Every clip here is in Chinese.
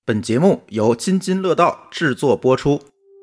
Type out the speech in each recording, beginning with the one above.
本节目由津津乐道制作播出。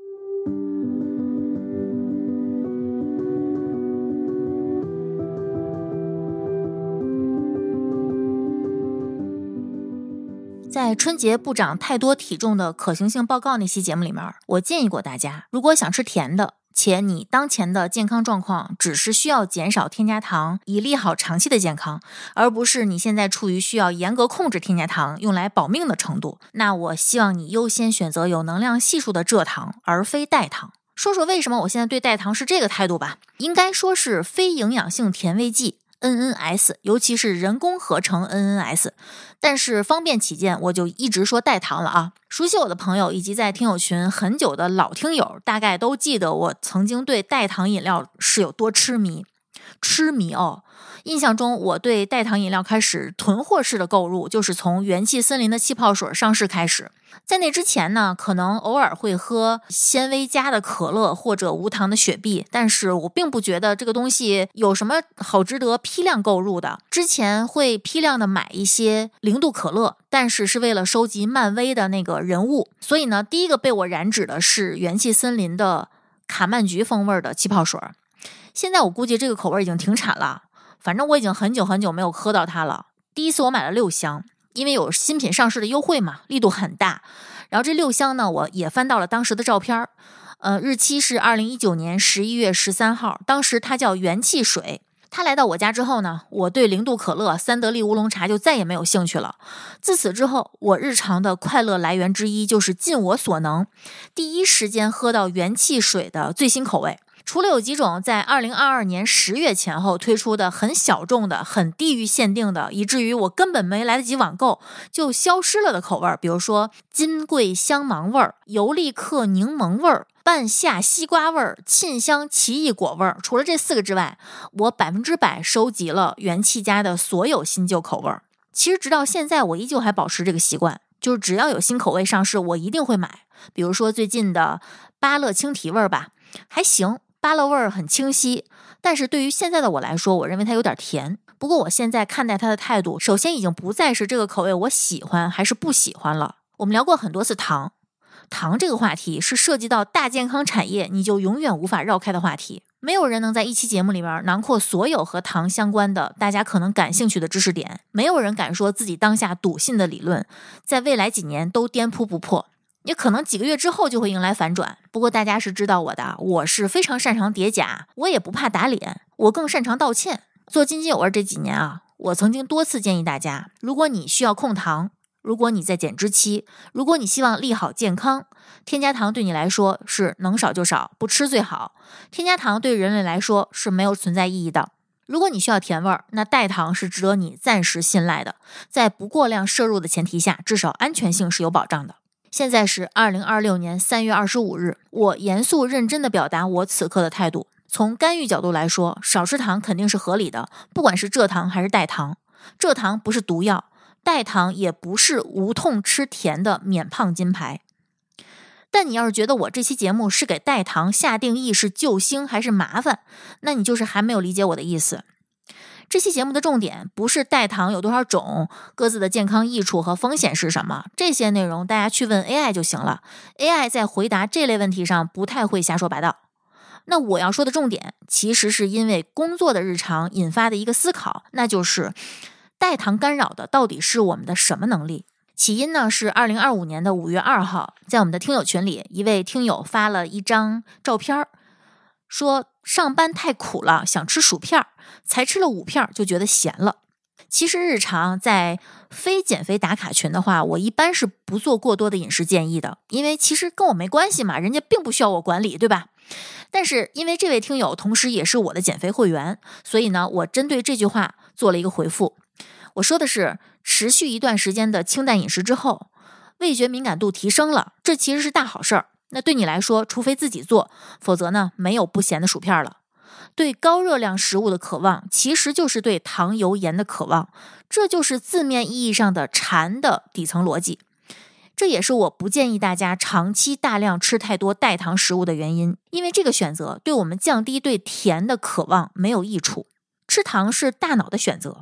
在春节不长太多体重的可行性报告那期节目里面，我建议过大家，如果想吃甜的，且你当前的健康状况只是需要减少添加糖，以利好长期的健康，而不是你现在处于需要严格控制添加糖用来保命的程度，那我希望你优先选择有能量系数的蔗糖，而非代糖。说说为什么我现在对代糖是这个态度吧，应该说是非营养性甜味剂NNS， 尤其是人工合成 NNS， 但是方便起见我就一直说代糖了啊。熟悉我的朋友以及在听友群很久的老听友大概都记得我曾经对代糖饮料是有多痴迷哦。印象中我对代糖饮料开始囤货式的购入就是从元气森林的气泡水上市开始，在那之前呢，可能偶尔会喝纤维加的可乐或者无糖的雪碧，但是我并不觉得这个东西有什么好值得批量购入的。之前会批量的买一些0度可乐，但是是为了收集漫威的那个人物，所以呢，第一个被我染指的是元气森林的卡曼橘风味的气泡水。现在我估计这个口味已经停产了，反正我已经很久没有喝到它了。第一次我买了6箱，因为有新品上市的优惠嘛，力度很大。然后这6箱呢，我也翻到了当时的照片，日期是2019年11月13号，当时它叫元气水。它来到我家之后呢，我对0度可乐、三得利乌龙茶就再也没有兴趣了。自此之后，我日常的快乐来源之一就是尽我所能，第一时间喝到元气水的最新口味。除了有几种在2022年10月前后推出的很小众的、很地域限定的，以至于我根本没来得及网购就消失了的口味，比如说金桂香芒味、尤利克柠檬味、半夏西瓜味、沁香奇异果味。除了这4个之外，我100%收集了元气家的所有新旧口味。其实直到现在我依旧还保持这个习惯，就是只要有新口味上市我一定会买。比如说最近的芭乐青提味吧，还行，芭乐味很清晰，但是对于现在的我来说，我认为它有点甜。不过我现在看待它的态度，首先已经不再是这个口味我喜欢还是不喜欢了。我们聊过很多次糖这个话题是涉及到大健康产业你就永远无法绕开的话题，没有人能在一期节目里面囊括所有和糖相关的大家可能感兴趣的知识点，没有人敢说自己当下笃信的理论在未来几年都颠扑不破，也可能几个月之后就会迎来反转。不过大家是知道我的，我是非常擅长叠假，我也不怕打脸，我更擅长道歉。做津津有味这几年啊，我曾经多次建议大家，如果你需要控糖，如果你在减脂期，如果你希望利好健康，添加糖对你来说是能少就少，不吃最好。添加糖对人类来说是没有存在意义的。如果你需要甜味，那代糖是值得你暂时信赖的，在不过量摄入的前提下，至少安全性是有保障的。现在是2026年3月25日，我严肃认真地表达我此刻的态度。从干预角度来说，少吃糖肯定是合理的，不管是蔗糖还是代糖。蔗糖不是毒药，代糖也不是无痛吃甜的免胖金牌。但你要是觉得我这期节目是给代糖下定义是救星还是麻烦，那你就是还没有理解我的意思。这期节目的重点不是代糖有多少种，各自的健康益处和风险是什么，这些内容大家去问 AI 就行了。AI 在回答这类问题上不太会瞎说八道。那我要说的重点其实是因为工作的日常引发的一个思考，那就是代糖干扰的到底是我们的什么能力。起因呢是2025年的5月2号，在我们的听友群里，一位听友发了一张照片，说上班太苦了，想吃薯片，才吃了5片就觉得咸了。其实日常在非减肥打卡群的话，我一般是不做过多的饮食建议的，因为其实跟我没关系嘛，人家并不需要我管理，对吧？但是因为这位听友同时也是我的减肥会员，所以呢，我针对这句话做了一个回复。我说的是，持续一段时间的清淡饮食之后，味觉敏感度提升了，这其实是大好事儿。那对你来说，除非自己做，否则呢，没有不咸的薯片了。对高热量食物的渴望，其实就是对糖油盐的渴望，这就是字面意义上的馋的底层逻辑。这也是我不建议大家长期大量吃太多代糖食物的原因，因为这个选择对我们降低对甜的渴望没有益处。吃糖是大脑的选择，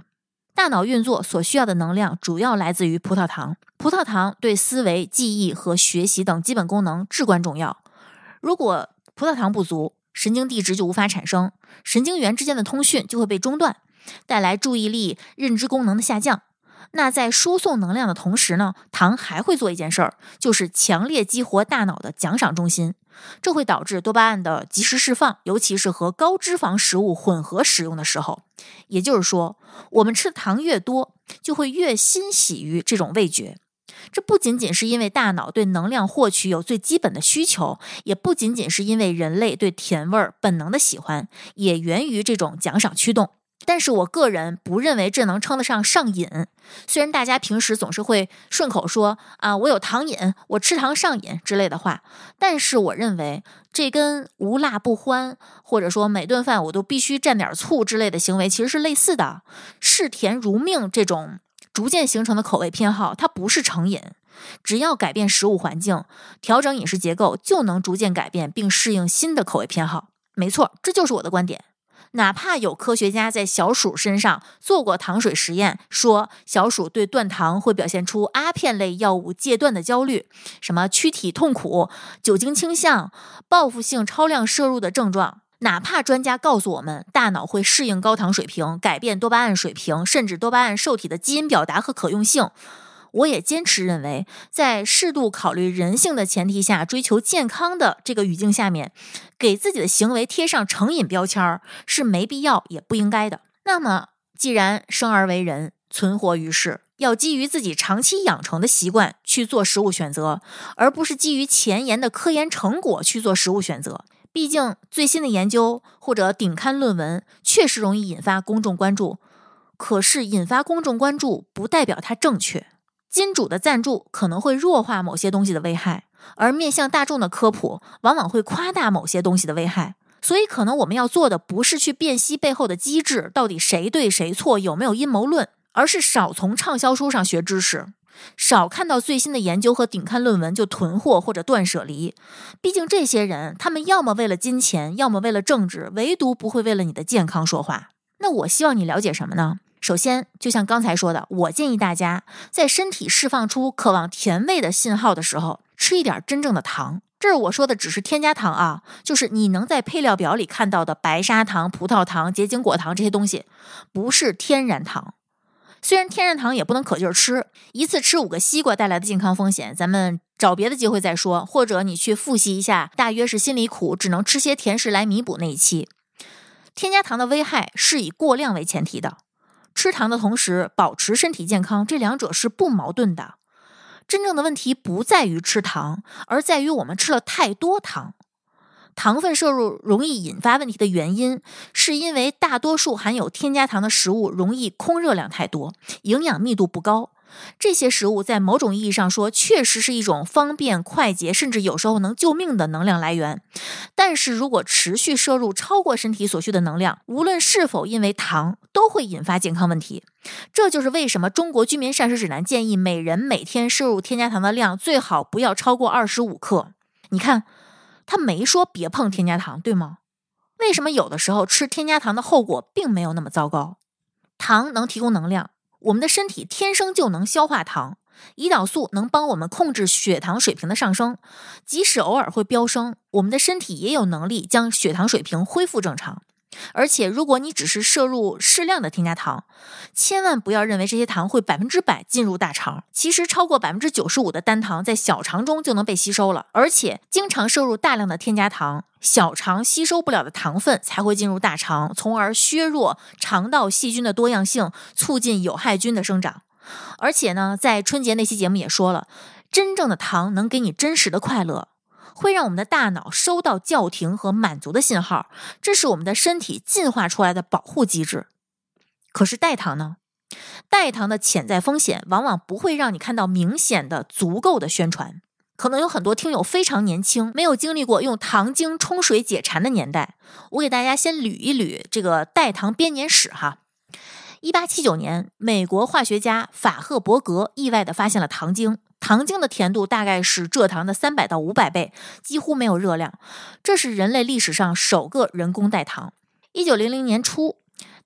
大脑运作所需要的能量主要来自于葡萄糖，葡萄糖对思维、记忆和学习等基本功能至关重要。如果葡萄糖不足，神经递质就无法产生，神经元之间的通讯就会被中断，带来注意力、认知功能的下降。那在输送能量的同时呢，糖还会做一件事儿，就是强烈激活大脑的奖赏中心，这会导致多巴胺的及时释放，尤其是和高脂肪食物混合使用的时候。也就是说，我们吃的糖越多，就会越欣喜于这种味觉。这不仅仅是因为大脑对能量获取有最基本的需求，也不仅仅是因为人类对甜味本能的喜欢，也源于这种奖赏驱动。但是我个人不认为这能称得上上瘾。虽然大家平时总是会顺口说我有糖瘾，我吃糖上瘾之类的话，但是我认为这跟无辣不欢，或者说每顿饭我都必须蘸点醋之类的行为其实是类似的。视甜如命这种逐渐形成的口味偏好，它不是成瘾，只要改变食物环境，调整饮食结构，就能逐渐改变并适应新的口味偏好。没错，这就是我的观点。哪怕有科学家在小鼠身上做过糖水实验，说小鼠对断糖会表现出阿片类药物戒断的焦虑，什么躯体痛苦、酒精倾向、报复性超量摄入的症状，哪怕专家告诉我们大脑会适应高糖水平，改变多巴胺水平，甚至多巴胺受体的基因表达和可用性，我也坚持认为，在适度考虑人性的前提下，追求健康的这个语境下面，给自己的行为贴上成瘾标签是没必要也不应该的。那么既然生而为人，存活于世，要基于自己长期养成的习惯去做食物选择，而不是基于前沿的科研成果去做食物选择。毕竟最新的研究或者顶刊论文确实容易引发公众关注，可是引发公众关注不代表它正确。金主的赞助可能会弱化某些东西的危害，而面向大众的科普往往会夸大某些东西的危害。所以可能我们要做的不是去辨析背后的机制，到底谁对谁错，有没有阴谋论，而是少从畅销书上学知识，少看到最新的研究和顶刊论文就囤货或者断舍离。毕竟这些人，他们要么为了金钱，要么为了政治，唯独不会为了你的健康说话。那我希望你了解什么呢？首先，就像刚才说的，我建议大家在身体释放出渴望甜味的信号的时候，吃一点真正的糖。这儿我说的只是添加糖啊，就是你能在配料表里看到的白砂糖、葡萄糖、结晶果糖这些东西，不是天然糖。虽然天然糖也不能可劲儿吃，一次吃5个西瓜带来的健康风险，咱们找别的机会再说，或者你去复习一下大约是心里苦，只能吃些甜食来弥补那一期。添加糖的危害是以过量为前提的。吃糖的同时保持身体健康，这两者是不矛盾的。真正的问题不在于吃糖，而在于我们吃了太多糖。糖分摄入容易引发问题的原因，是因为大多数含有添加糖的食物容易空热量太多，营养密度不高。这些食物在某种意义上说，确实是一种方便、快捷，甚至有时候能救命的能量来源。但是如果持续摄入超过身体所需的能量，无论是否因为糖，都会引发健康问题。这就是为什么中国居民膳食指南建议每人每天摄入添加糖的量最好不要超过25克。你看，他没说别碰添加糖，对吗？为什么有的时候吃添加糖的后果并没有那么糟糕？糖能提供能量，我们的身体天生就能消化糖，胰岛素能帮我们控制血糖水平的上升，即使偶尔会飙升，我们的身体也有能力将血糖水平恢复正常。而且如果你只是摄入适量的添加糖，千万不要认为这些糖会100%进入大肠，其实超过95%的单糖在小肠中就能被吸收了，而且经常摄入大量的添加糖，小肠吸收不了的糖分才会进入大肠，从而削弱肠道细菌的多样性，促进有害菌的生长。而且呢，在春节那期节目也说了，真正的糖能给你真实的快乐，会让我们的大脑收到叫停和满足的信号，这是我们的身体进化出来的保护机制。可是代糖呢？代糖的潜在风险往往不会让你看到明显的足够的宣传。可能有很多听友非常年轻，没有经历过用糖精冲水解馋的年代。我给大家先捋一捋这个代糖编年史哈。1879年，美国化学家法赫伯格意外地发现了糖精。糖精的甜度大概是蔗糖的300到500倍，几乎没有热量。这是人类历史上首个人工代糖。1900年初，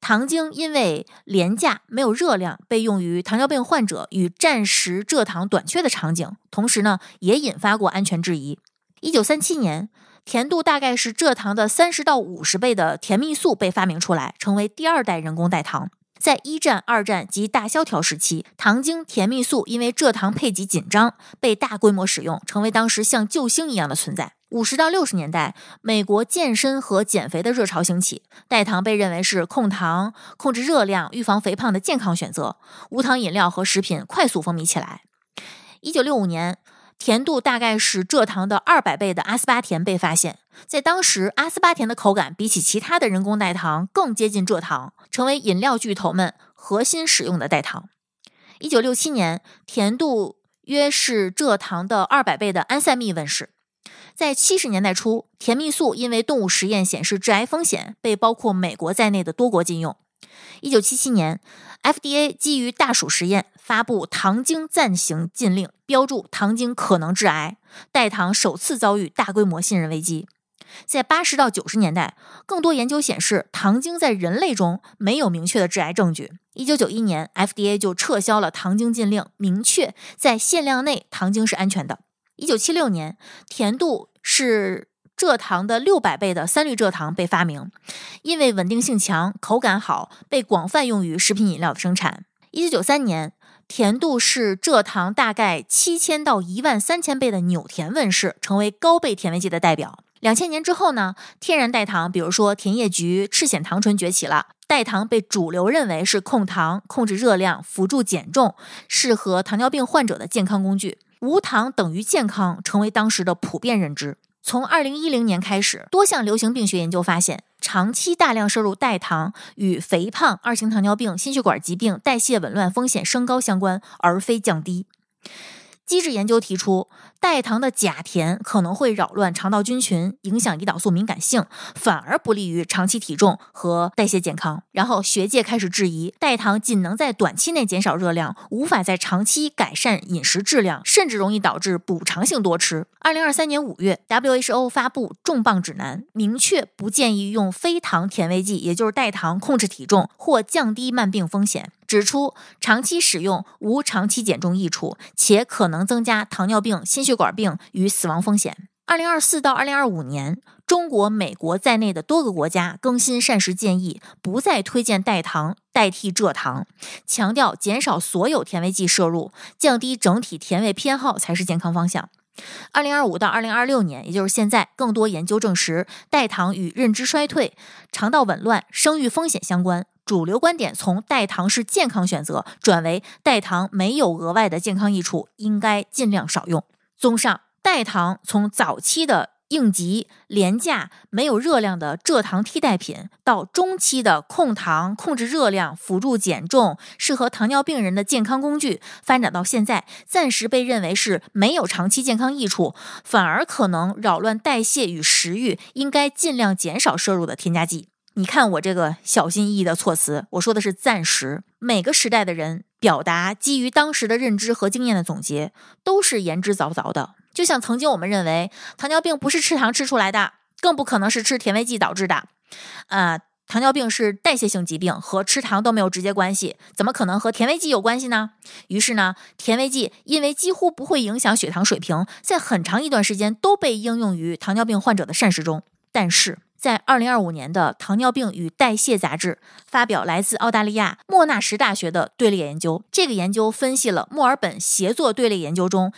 糖精因为廉价没有热量，被用于糖尿病患者与暂时蔗糖短缺的场景，同时呢也引发过安全质疑。1937年，甜度大概是蔗糖的30到50倍的甜蜜素被发明出来，成为第2代人工代糖。在1战、2战及大萧条时期，糖精、甜蜜素因为蔗糖配给紧张，被大规模使用，成为当时像救星一样的存在。50到60年代，美国健身和减肥的热潮兴起，代糖被认为是控糖、控制热量、预防肥胖的健康选择，无糖饮料和食品快速风靡起来。1965年，甜度大概是蔗糖的200倍的阿斯巴甜被发现，在当时，阿斯巴甜的口感比起其他的人工代糖更接近蔗糖，成为饮料巨头们核心使用的代糖。1967年，甜度约是蔗糖的200倍的安赛蜜问世。在70年代初，甜蜜素因为动物实验显示致癌风险，被包括美国在内的多国禁用。1977年 FDA 基于大鼠实验发布糖精暂行禁令，标注糖精可能致癌，代糖首次遭遇大规模信任危机。在80到90年代，更多研究显示糖精在人类中没有明确的致癌证据。1991年 FDA 就撤销了糖精禁令，明确在限量内糖精是安全的。1976年，甜度是蔗糖的600倍的3氯蔗糖被发明，因为稳定性强、口感好，被广泛用于食品饮料的生产。1993年，甜度是蔗糖大概7000到13000倍的纽甜问世，成为高倍甜味剂的代表。2000年之后呢，天然代糖，比如说甜叶菊、赤藓糖醇崛起了，代糖被主流认为是控糖、控制热量、辅助减重，适合糖尿病患者的健康工具。无糖等于健康成为当时的普遍认知。从2010年开始，多项流行病学研究发现，长期大量摄入代糖与肥胖、2型糖尿病、心血管疾病、代谢紊乱风险升高相关，而非降低。机制研究提出，代糖的假甜可能会扰乱肠道菌群，影响胰岛素敏感性，反而不利于长期体重和代谢健康。然后学界开始质疑，代糖仅能在短期内减少热量，无法在长期改善饮食质量，甚至容易导致补偿性多吃。2023年5月 WHO 发布重磅指南，明确不建议用非糖甜味剂，也就是代糖控制体重或降低慢病风险，指出长期使用无长期减重益处，且可能增加糖尿病、心血管病与死亡风险。2024到2025年，中国、美国在内的多个国家更新膳食建议，不再推荐代糖代替蔗糖，强调减少所有甜味剂摄入，降低整体甜味偏好才是健康方向。2025到2026年，也就是现在，更多研究证实代糖与认知衰退、肠道紊乱、生育风险相关。主流观点从代糖是健康选择转为代糖没有额外的健康益处，应该尽量少用。综上，代糖从早期的应急、廉价、没有热量的蔗糖替代品，到中期的控糖、控制热量、辅助减重、适合糖尿病人的健康工具，发展到现在，暂时被认为是没有长期健康益处，反而可能扰乱代谢与食欲，应该尽量减少摄入的添加剂。你看我这个小心翼翼的措辞，我说的是暂时。每个时代的人表达基于当时的认知和经验的总结，都是言之凿凿的。就像曾经我们认为糖尿病不是吃糖吃出来的，更不可能是吃甜味剂导致的。糖尿病是代谢性疾病，和吃糖都没有直接关系，怎么可能和甜味剂有关系呢？于是呢，甜味剂因为几乎不会影响血糖水平，在很长一段时间都被应用于糖尿病患者的膳食中。但是在2025年的《糖尿病与代谢》杂志发表来自澳大利亚莫纳什大学的队列研究。这个研究分析了墨尔本协作队列研究中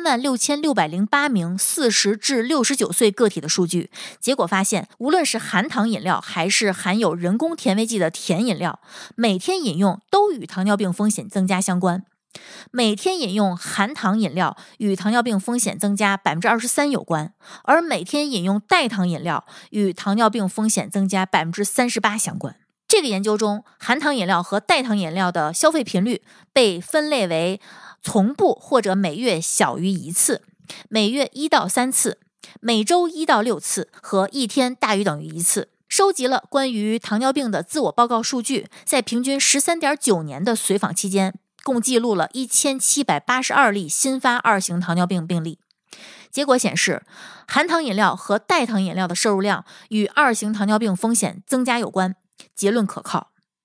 36608名40至69岁个体的数据，结果发现，无论是含糖饮料还是含有人工甜味剂的甜饮料，每天饮用都与糖尿病风险增加相关。每天饮用含糖饮料与糖尿病风险增加 23% 有关，而每天饮用代糖饮料与糖尿病风险增加 38% 相关。这个研究中，含糖饮料和代糖饮料的消费频率被分类为从不或者每月小于1次，每月1到3次，每周1到6次和一天大于等于1次。收集了关于糖尿病的自我报告数据，在平均 13.9 年的随访期间，共记录了1782例新发2型糖尿病病例。结果显示，含糖饮料和代糖饮料的摄入量与2型糖尿病风险增加有关，结论可靠。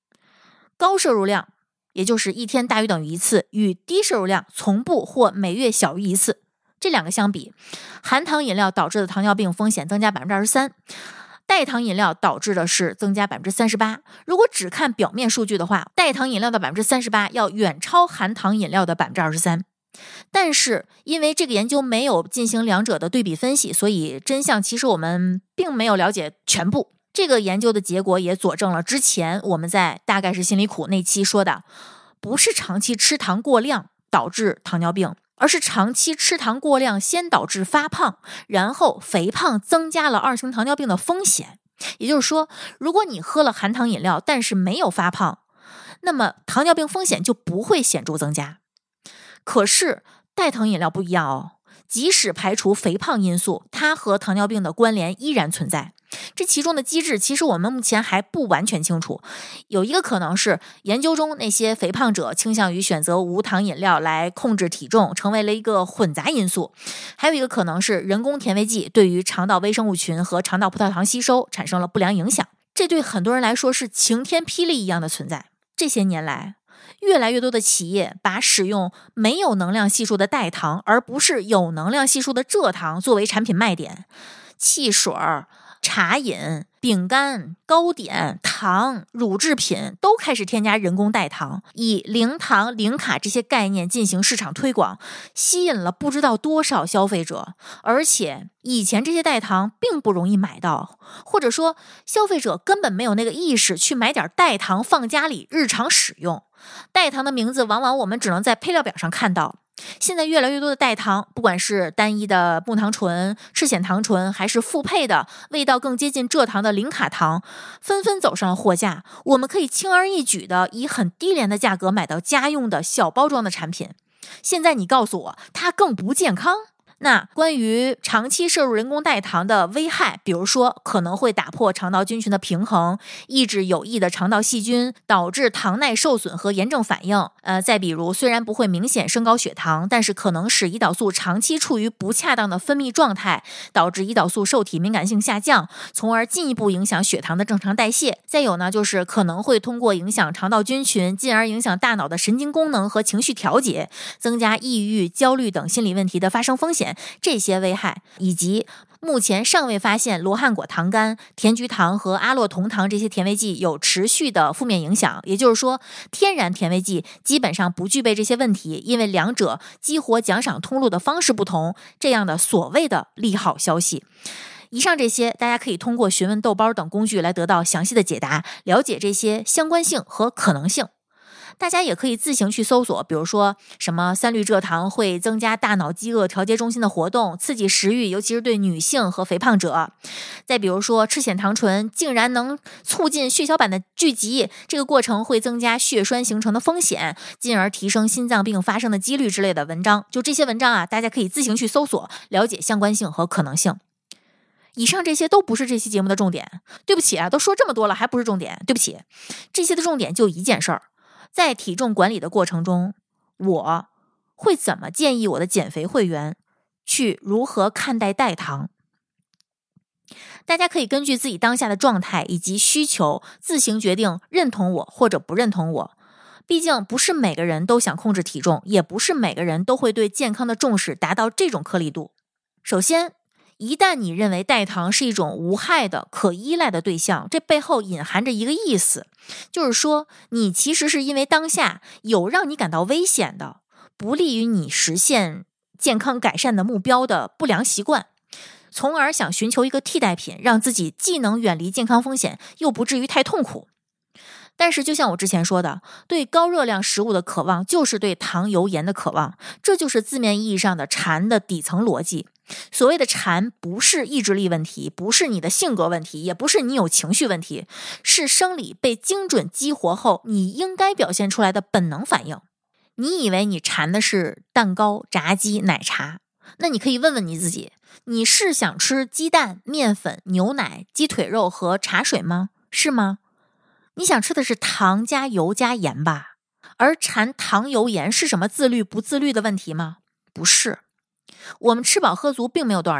高摄入量，也就是一天大于等于1次，与低摄入量从不或每月小于1次，这两个相比，含糖饮料导致的糖尿病风险增加 23%， 代糖饮料导致的是增加 38%。 如果只看表面数据的话，代糖饮料的 38% 要远超含糖饮料的 23%。但是因为这个研究没有进行两者的对比分析，所以真相其实我们并没有了解全部。这个研究的结果也佐证了之前我们在大概是心里苦那期说的，不是长期吃糖过量导致糖尿病，而是长期吃糖过量先导致发胖，然后肥胖增加了2型糖尿病的风险。也就是说，如果你喝了含糖饮料但是没有发胖，那么糖尿病风险就不会显著增加。可是代糖饮料不一样哦，即使排除肥胖因素，它和糖尿病的关联依然存在。这其中的机制其实我们目前还不完全清楚，有一个可能是研究中那些肥胖者倾向于选择无糖饮料来控制体重，成为了一个混杂因素。还有一个可能是人工甜味剂对于肠道微生物群和肠道葡萄糖吸收产生了不良影响，这对很多人来说是晴天霹雳一样的存在。这些年来，越来越多的企业把使用没有能量系数的代糖，而不是有能量系数的蔗糖作为产品卖点。汽水、茶饮、饼干、糕点、糖、乳制品都开始添加人工代糖，以零糖、零卡这些概念进行市场推广，吸引了不知道多少消费者。而且以前这些代糖并不容易买到，或者说消费者根本没有那个意识去买点代糖放家里日常使用。代糖的名字往往我们只能在配料表上看到。现在越来越多的代糖，不管是单一的木糖醇、赤藓糖醇，还是复配的味道更接近蔗糖的零卡糖，纷纷走上了货架。我们可以轻而易举的以很低廉的价格买到家用的小包装的产品。现在你告诉我，它更不健康？那关于长期摄入人工代糖的危害，比如说可能会打破肠道菌群的平衡，抑制有益的肠道细菌，导致糖耐受损和炎症反应。再比如，虽然不会明显升高血糖，但是可能使胰岛素长期处于不恰当的分泌状态，导致胰岛素受体敏感性下降，从而进一步影响血糖的正常代谢。再有呢，就是可能会通过影响肠道菌群，进而影响大脑的神经功能和情绪调节，增加抑郁、焦虑等心理问题的发生风险。这些危害以及目前尚未发现罗汉果糖苷、甜菊糖和阿洛酮糖这些甜味剂有持续的负面影响。也就是说，天然甜味剂基本上不具备这些问题，因为两者激活奖赏通路的方式不同，这样的所谓的利好消息。以上这些大家可以通过询问豆包等工具来得到详细的解答，了解这些相关性和可能性。大家也可以自行去搜索，比如说什么3氯蔗糖会增加大脑饥饿调节中心的活动，刺激食欲，尤其是对女性和肥胖者。再比如说赤藓糖醇竟然能促进血小板的聚集，这个过程会增加血栓形成的风险，进而提升心脏病发生的几率之类的文章。就这些文章啊，大家可以自行去搜索，了解相关性和可能性。以上这些都不是这期节目的重点，对不起啊，都说这么多了还不是重点，对不起。这些的重点就一件事儿，在体重管理的过程中，我会怎么建议我的减肥会员去如何看待代糖。大家可以根据自己当下的状态以及需求自行决定认同我或者不认同我。毕竟不是每个人都想控制体重，也不是每个人都会对健康的重视达到这种颗粒度。首先，一旦你认为代糖是一种无害的可依赖的对象，这背后隐含着一个意思，就是说你其实是因为当下有让你感到危险的、不利于你实现健康改善的目标的不良习惯，从而想寻求一个替代品，让自己既能远离健康风险，又不至于太痛苦。但是就像我之前说的，对高热量食物的渴望就是对糖油盐的渴望，这就是字面意义上的馋的底层逻辑。所谓的馋不是意志力问题，不是你的性格问题，也不是你有情绪问题，是生理被精准激活后你应该表现出来的本能反应。你以为你馋的是蛋糕、炸鸡、奶茶，那你可以问问你自己，你是想吃鸡蛋、面粉、牛奶、鸡腿肉和茶水吗？是吗？你想吃的是糖加油加盐吧？而馋糖油盐是什么自律不自律的问题吗？不是。我们吃饱喝足并没有多少年，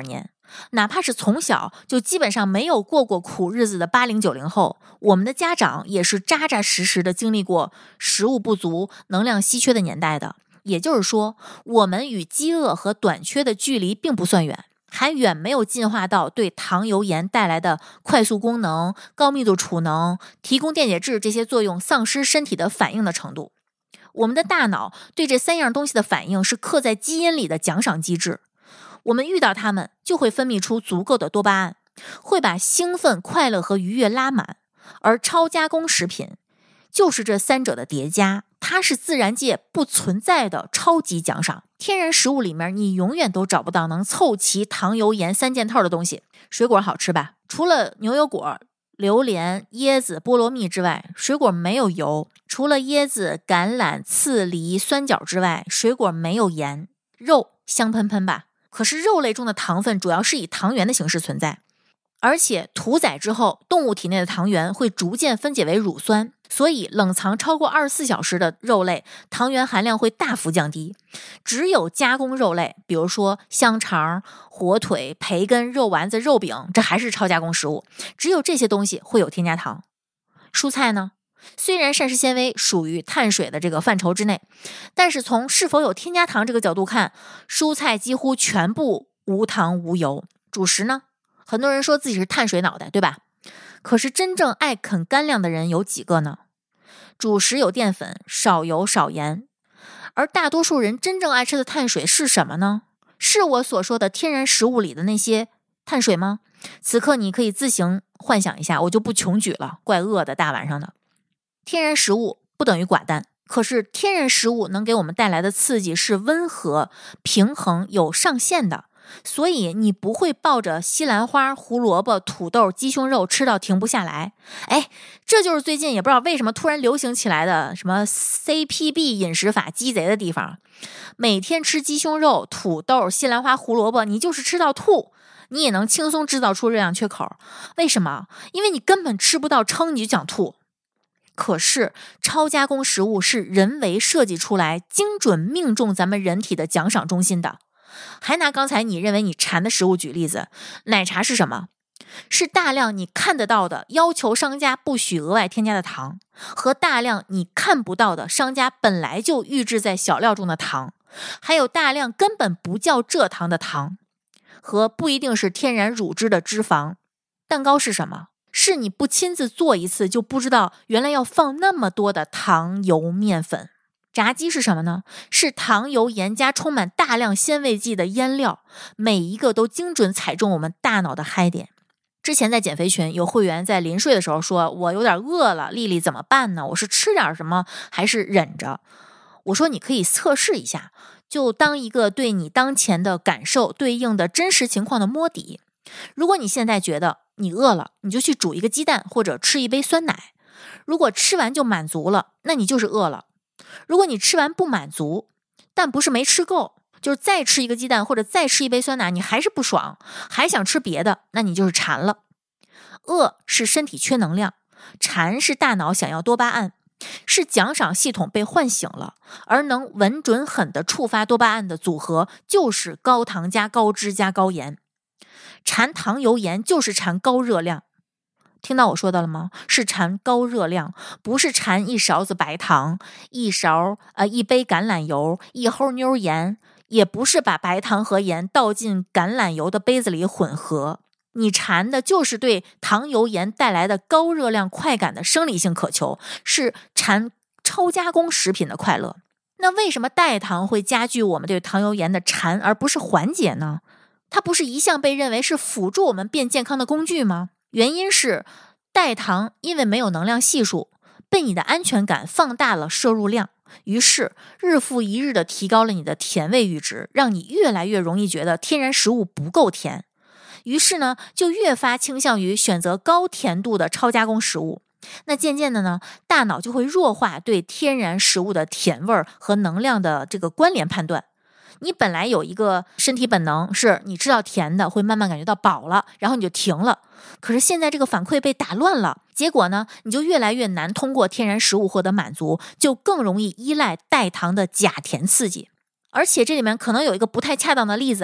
哪怕是从小就基本上没有过苦日子的80、90后，我们的家长也是扎扎实实的经历过食物不足、能量稀缺的年代的。也就是说，我们与饥饿和短缺的距离并不算远，还远没有进化到对糖油盐带来的快速功能、高密度储能、提供电解质这些作用丧失身体的反应的程度。我们的大脑对这3样东西的反应是刻在基因里的奖赏机制，我们遇到它们就会分泌出足够的多巴胺，会把兴奋、快乐和愉悦拉满。而超加工食品就是这3者的叠加，它是自然界不存在的超级奖赏。天然食物里面你永远都找不到能凑齐糖油盐3件套的东西。水果好吃吧？除了牛油果、榴莲、椰子、菠萝蜜之外，水果没有油。除了椰子、橄榄、刺梨、酸角之外，水果没有盐。肉香喷喷吧？可是肉类中的糖分主要是以糖原的形式存在，而且屠宰之后，动物体内的糖原会逐渐分解为乳酸，所以冷藏超过24小时的肉类，糖原含量会大幅降低。只有加工肉类，比如说香肠、火腿、培根、肉丸子、肉饼，这还是超加工食物，只有这些东西会有添加糖。蔬菜呢？虽然膳食纤维属于碳水的这个范畴之内，但是从是否有添加糖这个角度看，蔬菜几乎全部无糖无油。主食呢？很多人说自己是碳水脑袋，对吧？可是真正爱啃干粮的人有几个呢？主食有淀粉，少油少盐。而大多数人真正爱吃的碳水是什么呢？是我所说的天然食物里的那些碳水吗？此刻你可以自行幻想一下，我就不穷举了，怪饿的大晚上的。天然食物不等于寡淡，可是天然食物能给我们带来的刺激是温和、平衡、有上限的，所以你不会抱着西兰花、胡萝卜、土豆、鸡胸肉吃到停不下来。这就是最近也不知道为什么突然流行起来的什么 CPB 饮食法鸡贼的地方。每天吃鸡胸肉、土豆、西兰花、胡萝卜，你就是吃到吐，你也能轻松制造出热量缺口。为什么？因为你根本吃不到撑，你就想吐。可是超加工食物是人为设计出来，精准命中咱们人体的奖赏中心的。还拿刚才你认为你馋的食物举例子，奶茶是什么？是大量你看得到的要求商家不许额外添加的糖，和大量你看不到的商家本来就预制在小料中的糖，还有大量根本不叫蔗糖的糖，和不一定是天然乳脂的脂肪。蛋糕是什么？是你不亲自做一次就不知道原来要放那么多的糖、油、面粉。炸鸡是什么呢？是糖、油、盐加充满大量鲜味剂的腌料，每一个都精准踩中我们大脑的嗨点。之前在减肥群有会员在临睡的时候说，我有点饿了，丽丽怎么办呢？我是吃点什么还是忍着？我说你可以测试一下，就当一个对你当前的感受对应的真实情况的摸底。如果你现在觉得你饿了，你就去煮一个鸡蛋或者吃一杯酸奶。如果吃完就满足了，那你就是饿了。如果你吃完不满足，但不是没吃够，就是再吃一个鸡蛋或者再吃一杯酸奶，你还是不爽，还想吃别的，那你就是馋了。饿是身体缺能量，馋是大脑想要多巴胺，是奖赏系统被唤醒了，而能稳准狠的触发多巴胺的组合就是高糖加高脂加高盐。馋糖油盐就是馋高热量，听到我说的了吗？是馋高热量，不是馋一勺子白糖，一杯橄榄油，一齁妞盐，也不是把白糖和盐倒进橄榄油的杯子里混合。你馋的就是对糖油盐带来的高热量快感的生理性渴求，是馋超加工食品的快乐。那为什么代糖会加剧我们对糖油盐的馋，而不是缓解呢？它不是一向被认为是辅助我们变健康的工具吗？原因是代糖因为没有能量系数，被你的安全感放大了摄入量，于是日复一日的提高了你的甜味阈值，让你越来越容易觉得天然食物不够甜，于是呢就越发倾向于选择高甜度的超加工食物。那渐渐的呢，大脑就会弱化对天然食物的甜味和能量的这个关联判断。你本来有一个身体本能，是你吃到甜的会慢慢感觉到饱了，然后你就停了。可是现在这个反馈被打乱了，结果呢，你就越来越难通过天然食物获得满足，就更容易依赖代糖的假甜刺激。而且这里面可能有一个不太恰当的例子啊，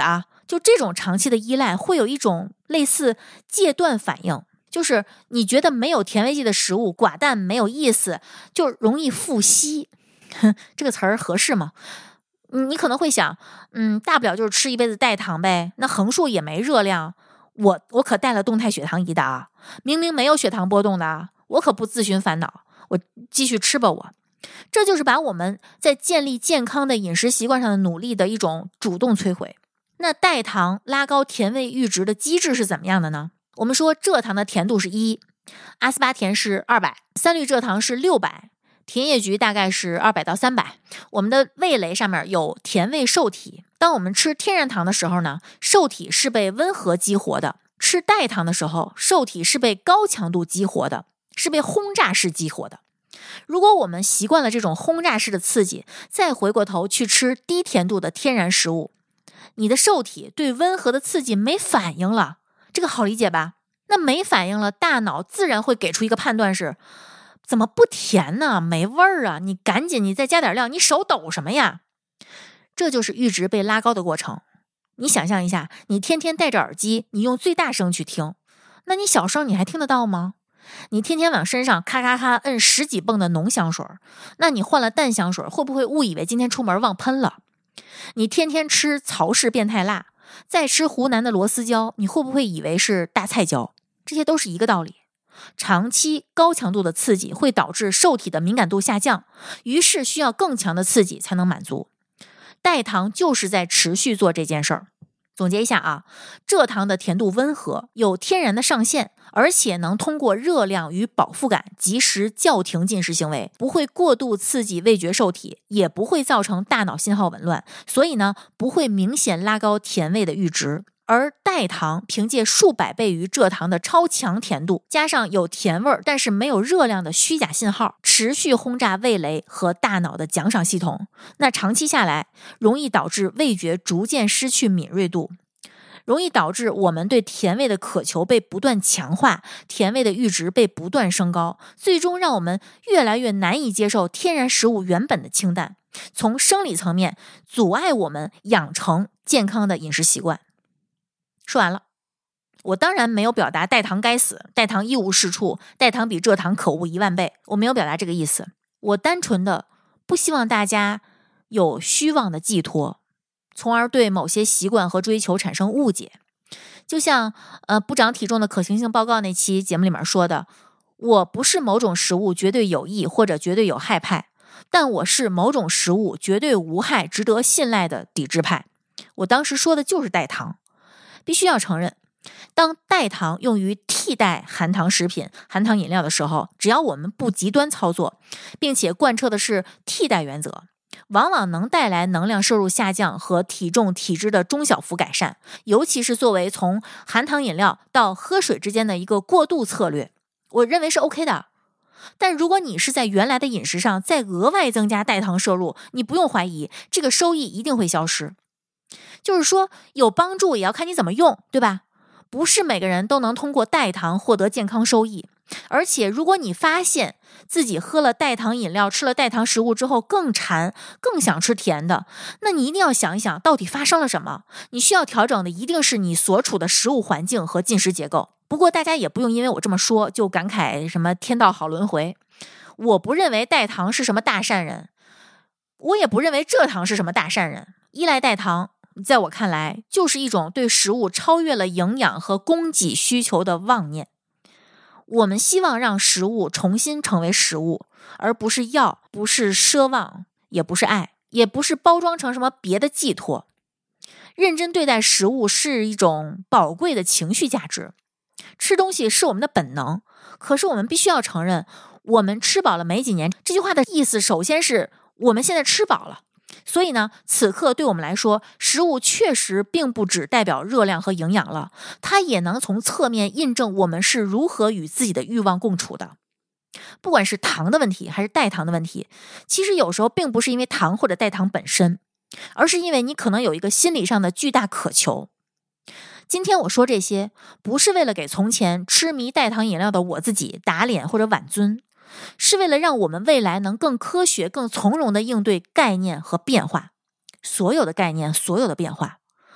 就这种长期的依赖会有一种类似戒断反应，就是你觉得没有甜味剂的食物寡淡没有意思，就容易腹稀。这个词儿合适吗？你可能会想，大不了就是吃一辈子代糖呗，那横竖也没热量。我可带了动态血糖仪的啊，明明没有血糖波动的，我可不自寻烦恼，我继续吃吧我。这就是把我们在建立健康的饮食习惯上的努力的一种主动摧毁。那代糖拉高甜味阈值的机制是怎么样的呢？我们说蔗糖的甜度是1，阿斯巴甜是200，三氯蔗糖是600，甜叶菊大概是200到300。我们的味蕾上面有甜味受体，当我们吃天然糖的时候呢，受体是被温和激活的；吃代糖的时候，受体是被高强度激活的，是被轰炸式激活的。如果我们习惯了这种轰炸式的刺激，再回过头去吃低甜度的天然食物，你的受体对温和的刺激没反应了，这个好理解吧？那没反应了，大脑自然会给出一个判断是，怎么不甜呢？没味儿啊！你赶紧，你再加点料，你手抖什么呀？这就是阈值被拉高的过程。你想象一下，你天天戴着耳机，你用最大声去听，那你小声你还听得到吗？你天天往身上咔咔咔摁10几泵的浓香水，那你换了淡香水，会不会误以为今天出门忘喷了？你天天吃曹氏变态辣，再吃湖南的螺丝椒，你会不会以为是大菜椒？这些都是一个道理。长期高强度的刺激会导致受体的敏感度下降，于是需要更强的刺激才能满足。代糖就是在持续做这件事儿。总结一下啊，蔗糖的甜度温和，有天然的上限，而且能通过热量与饱腹感及时叫停进食行为，不会过度刺激味觉受体，也不会造成大脑信号紊乱，所以呢，不会明显拉高甜味的阈值。而代糖凭借数百倍于蔗糖的超强甜度，加上有甜味但是没有热量的虚假信号，持续轰炸味蕾和大脑的奖赏系统，那长期下来容易导致味觉逐渐失去敏锐度，容易导致我们对甜味的渴求被不断强化，甜味的阈值被不断升高，最终让我们越来越难以接受天然食物原本的清淡，从生理层面阻碍我们养成健康的饮食习惯。说完了，我当然没有表达代糖该死，代糖一无是处，代糖比蔗糖可恶10000倍，我没有表达这个意思。我单纯的不希望大家有虚妄的寄托，从而对某些习惯和追求产生误解。就像不长体重的可行性报告那期节目里面说的，我不是某种食物绝对有益或者绝对有害派，但我是某种食物绝对无害值得信赖的抵制派。我当时说的就是代糖。必须要承认，当代糖用于替代含糖食品、含糖饮料的时候，只要我们不极端操作，并且贯彻的是替代原则，往往能带来能量摄入下降和体重体质的中小幅改善，尤其是作为从含糖饮料到喝水之间的一个过渡策略，我认为是 OK 的。但如果你是在原来的饮食上再额外增加代糖摄入，你不用怀疑，这个收益一定会消失。就是说有帮助也要看你怎么用，对吧？不是每个人都能通过代糖获得健康收益，而且如果你发现自己喝了代糖饮料、吃了代糖食物之后更馋、更想吃甜的，那你一定要想一想到底发生了什么。你需要调整的一定是你所处的食物环境和进食结构。不过大家也不用因为我这么说就感慨什么天道好轮回。我不认为代糖是什么大善人，我也不认为蔗糖是什么大善人。依赖代糖在我看来就是一种对食物超越了营养和供给需求的妄念。我们希望让食物重新成为食物，而不是药，不是奢望，也不是爱，也不是包装成什么别的寄托。认真对待食物是一种宝贵的情绪价值，吃东西是我们的本能，可是我们必须要承认，我们吃饱了没几年，这句话的意思首先是我们现在吃饱了。所以呢，此刻对我们来说，食物确实并不只代表热量和营养了，它也能从侧面印证我们是如何与自己的欲望共处的。不管是糖的问题还是代糖的问题，其实有时候并不是因为糖或者代糖本身，而是因为你可能有一个心理上的巨大渴求。今天我说这些，不是为了给从前痴迷代糖饮料的我自己打脸或者挽尊，是为了让我们未来能更科学、更从容地应对概念和变化，所有的概念，所有的变化。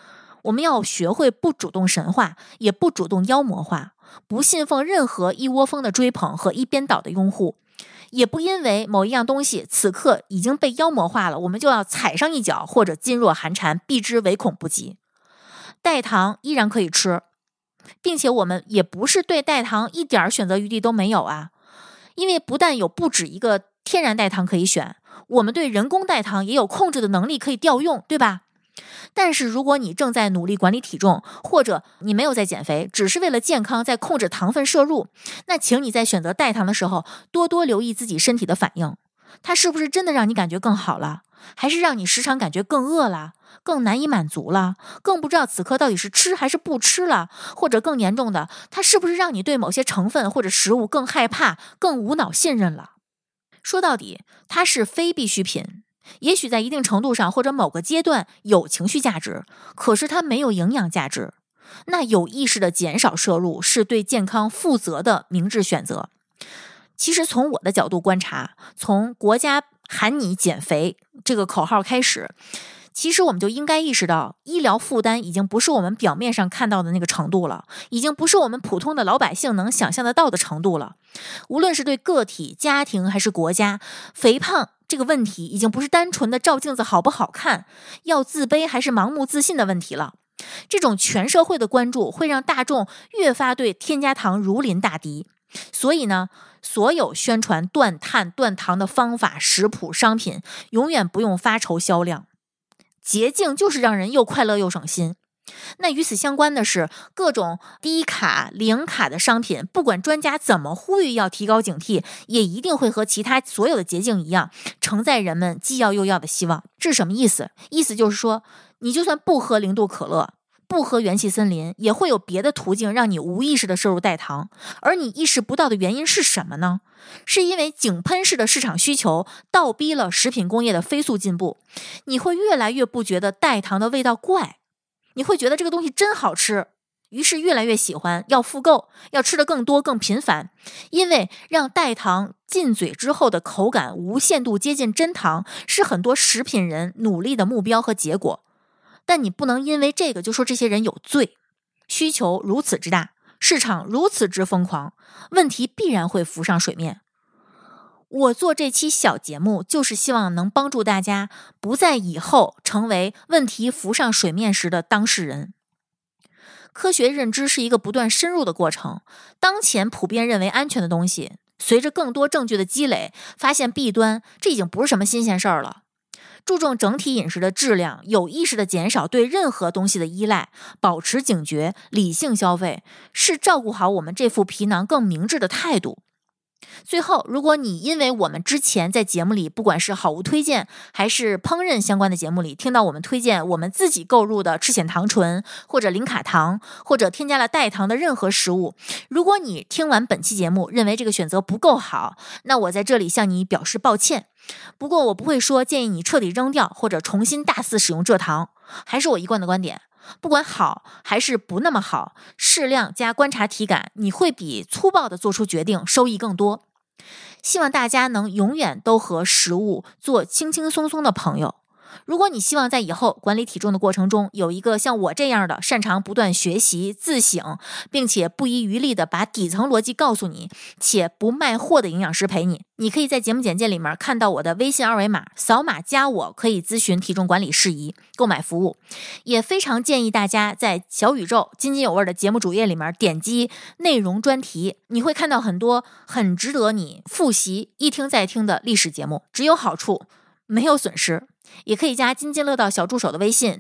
我们要学会不主动神化，也不主动妖魔化，不信奉任何一窝蜂的追捧和一边倒的拥护，也不因为某一样东西此刻已经被妖魔化了，我们就要踩上一脚或者噤若寒蝉，避之唯恐不及。代糖依然可以吃，并且我们也不是对代糖一点选择余地都没有啊，因为不但有不止一个天然代糖可以选，我们对人工代糖也有控制的能力可以调用，对吧？但是如果你正在努力管理体重，或者你没有在减肥，只是为了健康在控制糖分摄入，那请你在选择代糖的时候多多留意自己身体的反应，它是不是真的让你感觉更好了，还是让你时常感觉更饿了，更难以满足了，更不知道此刻到底是吃还是不吃了，或者更严重的，它是不是让你对某些成分或者食物更害怕，更无脑信任了。说到底，它是非必需品，也许在一定程度上或者某个阶段有情绪价值，可是它没有营养价值。那有意识的减少摄入是对健康负责的明智选择。其实从我的角度观察，从国家喊你减肥这个口号开始，其实我们就应该意识到，医疗负担已经不是我们表面上看到的那个程度了，已经不是我们普通的老百姓能想象得到的程度了。无论是对个体、家庭还是国家，肥胖这个问题已经不是单纯的照镜子好不好看，要自卑还是盲目自信的问题了。这种全社会的关注会让大众越发对添加糖如临大敌。所以呢，所有宣传断碳断糖的方法、食谱、商品永远不用发愁销量，捷径就是让人又快乐又省心。那与此相关的是，各种低卡、零卡的商品，不管专家怎么呼吁要提高警惕，也一定会和其他所有的捷径一样，承载人们既要又要的希望。这是什么意思？意思就是说，你就算不喝0度可乐，不喝元气森林，也会有别的途径让你无意识的摄入代糖，而你意识不到的原因是什么呢？是因为井喷式的市场需求倒逼了食品工业的飞速进步，你会越来越不觉得代糖的味道怪，你会觉得这个东西真好吃，于是越来越喜欢，要复购，要吃得更多更频繁。因为让代糖进嘴之后的口感无限度接近真糖，是很多食品人努力的目标和结果。但你不能因为这个就说这些人有罪。需求如此之大，市场如此之疯狂，问题必然会浮上水面。我做这期小节目，就是希望能帮助大家不在以后成为问题浮上水面时的当事人。科学认知是一个不断深入的过程，当前普遍认为安全的东西，随着更多证据的积累，发现弊端，这已经不是什么新鲜事儿了。注重整体饮食的质量，有意识地减少对任何东西的依赖，保持警觉，理性消费，是照顾好我们这副皮囊更明智的态度。最后，如果你因为我们之前在节目里，不管是好物推荐还是烹饪相关的节目里，听到我们推荐我们自己购入的赤藓糖醇或者零卡糖或者添加了代糖的任何食物，如果你听完本期节目认为这个选择不够好，那我在这里向你表示抱歉。不过我不会说建议你彻底扔掉或者重新大肆使用蔗糖，还是我一贯的观点，不管好还是不那么好，适量加观察体感，你会比粗暴的做出决定收益更多。希望大家能永远都和食物做轻轻松松的朋友。如果你希望在以后管理体重的过程中有一个像我这样的擅长不断学习自省，并且不遗余力的把底层逻辑告诉你且不卖货的营养师陪你，你可以在节目简介里面看到我的微信二维码，扫码加我可以咨询体重管理事宜，购买服务。也非常建议大家在小宇宙津津有味的节目主页里面点击内容专题，你会看到很多很值得你复习一听再听的历史节目，只有好处没有损失。也可以加津津乐道小助手的微信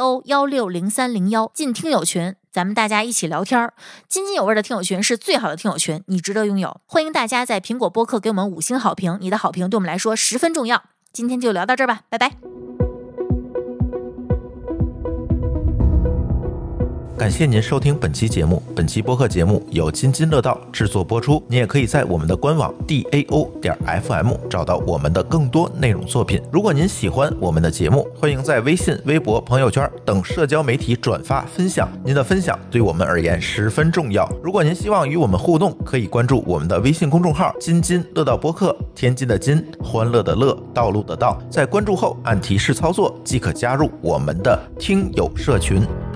DAO160301 进听友群，咱们大家一起聊天。津津有味的听友群是最好的听友群，你值得拥有。欢迎大家在苹果播客给我们5星好评，你的好评对我们来说十分重要。今天就聊到这儿吧，拜拜。 感谢您收听本期节目。本期播客节目由津津乐道制作播出。你也可以在我们的官网 DAO.FM 找到我们的更多内容作品。如果您喜欢我们的节目，欢迎在微信、微博、朋友圈等社交媒体转发分享。您的分享对我们而言十分重要。如果您希望与我们互动，可以关注我们的微信公众号津津乐道播客，天津的津，欢乐的乐，道路的道。在关注后按提示操作即可加入我们的听友社群。